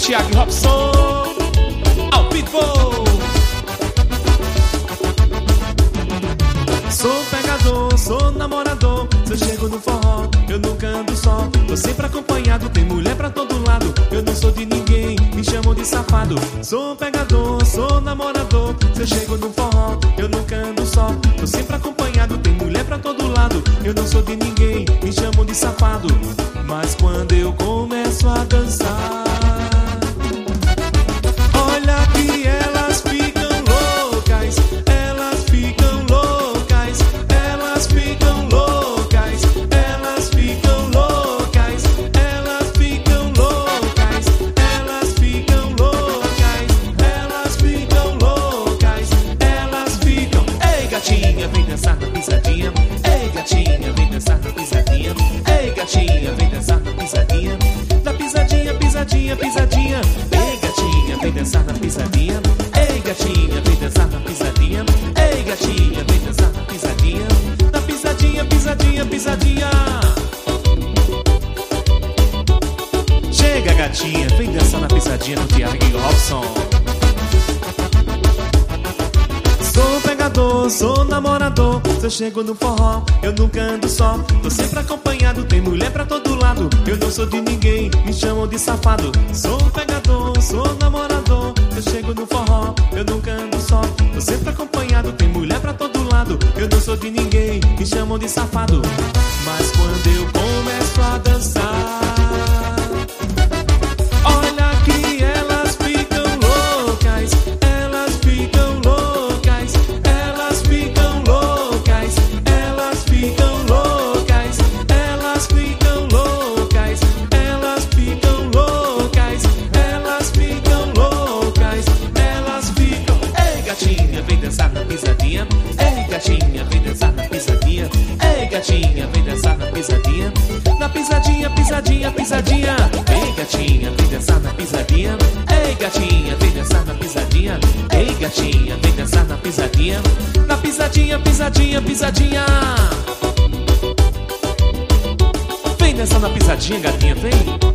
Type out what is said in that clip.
Thiago e Robson ao vivo. Sou pegador, sou namorador. Se eu chego no forró, eu nunca ando só. Tô sempre acompanhado, tem mulher pra todo lado. Eu não sou de ninguém, me chamam de safado. Sou pegador, sou namorador. Se eu chego no forró, eu nunca ando só. Tô sempre acompanhado, tem mulher pra todo lado. Eu não sou de ninguém, me chamam de safado. Mas quando eu começo a dançar, olha que elas ficam loucas. Elas ficam loucas. Elas ficam loucas. Elas ficam loucas. Elas ficam loucas. Elas ficam loucas. Elas ficam loucas. Elas ficam. Ei, gatinha, vem dançar na pisadinha. Ei, gatinha, vem dançar na pisadinha. Ei, gatinha, vem dançar na pisadinha. Na pisadinha, pisadinha, pisadinha. Ei, gatinha, vem dançar na pisadinha. Ei, gatinha, vem dançar na pisadinha. Ei, gatinha, vem dançar na pisadinha. Na pisadinha, pisadinha, pisadinha. Chega, gatinha, vem dançar na pisadinha do Thiago e Robson. Sou pegador, sou namorador. Se eu chego no forró, eu nunca ando só. Tô sempre acompanhado, tem mulher pra todo lado. Eu não sou de ninguém, me chamam de safado. Sou pegador, sou namorador. Se eu chego no forró, eu nunca ando só. Tô sempre acompanhado, tem mulher pra todo lado. Eu não sou de ninguém, me chamam de safado. Mas quando eu começo a dançar, olha que elas ficam loucas. Elas ficam loucas. Elas ficam loucas. Elas ficam loucas. Elas ficam loucas. Elas ficam loucas. Elas ficam loucas. Elas ficam. Ei, gatinha, vem dançar na pisadinha. Ei, gatinha, vem dançar na pisadinha. Ei, gatinha, vem dançar na pisadinha. Na pisadinha, pisadinha, pisadinha. Ei, gatinha, vem dançar na pisadinha. Ei, gatinha, vem dançar na pisadinha. Ei, gatinha, vem dançar na pisadinha. Na pisadinha, pisadinha, pisadinha. Vem dançar na pisadinha, gatinha, vem.